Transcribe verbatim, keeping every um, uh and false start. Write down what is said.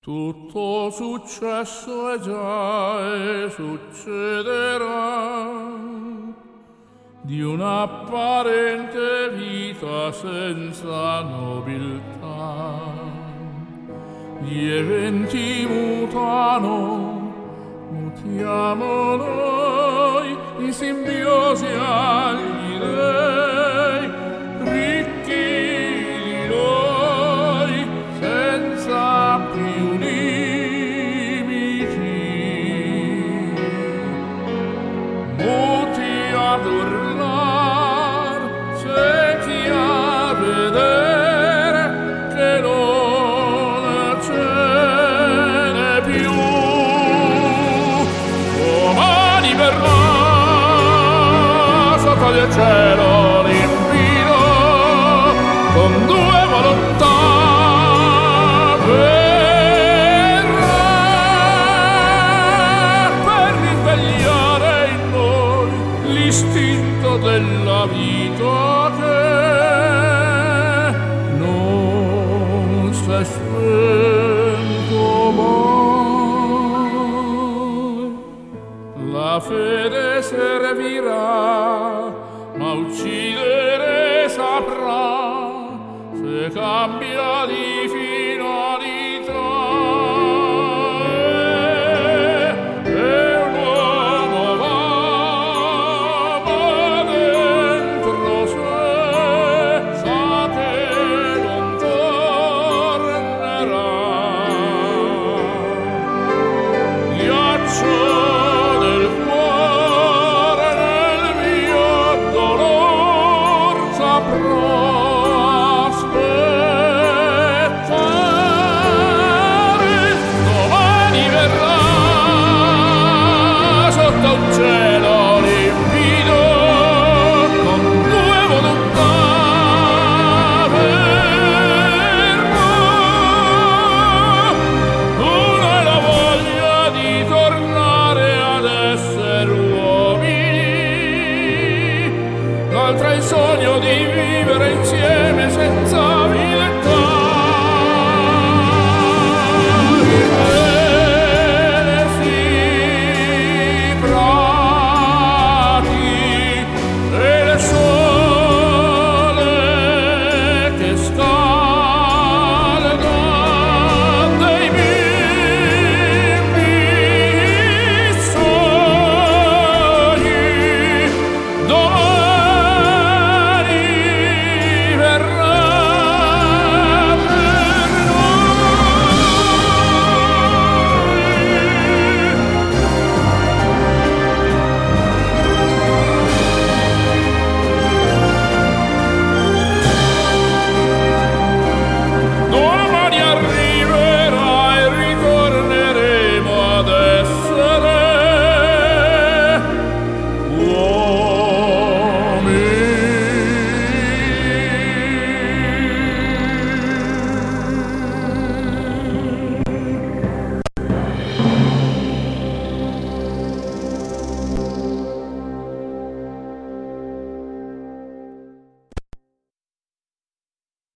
Tutto successo è già e succederà di un'apparente vita senza nobiltà. Gli eventi mutano, mutiamo noi in simbiosi agli dei, ricchi di noi, senza più limiti, muti ad urlar, ciechi a vedere che non ce n'è più. Domani verrà sotto il cielo limpido con due volontà. L'istinto della vita che non s'è spento mai. La fede servirà, ma uccidere saprà se cambia di